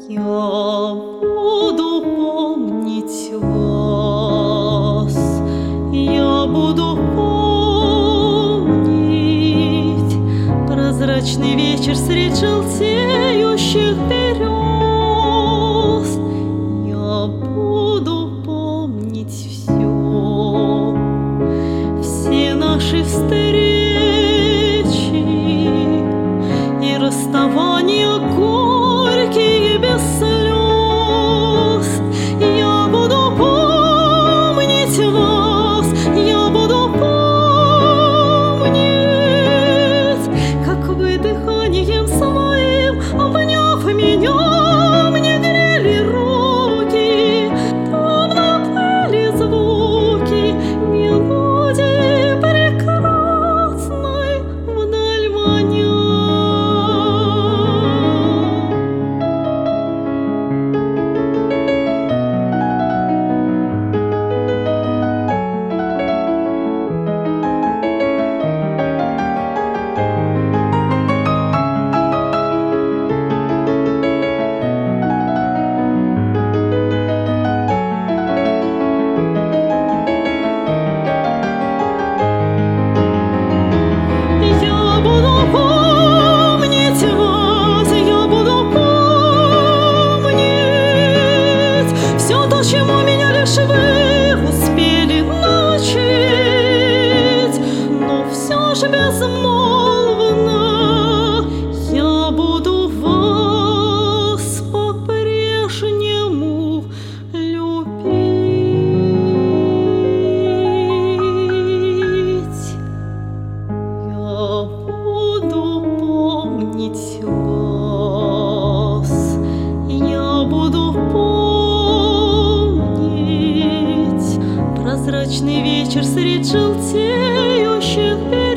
Я буду помнить вас, я буду помнить прозрачный вечер средь желтеющих берез. Я буду помнить все наши встречи и расставания горькие без слез. Я буду помнить вас, я буду помнить, как вы дыханием своим, обняв меня, мне грели руки, там наплыли звуки мелодии прекрасной вдаль маня. Чему меня лишь вы успели научить, но все же безмолвно я буду вас по-прежнему любить. Я буду помнить вас, я буду помнить прозрачный вечер средь желтеющих берез.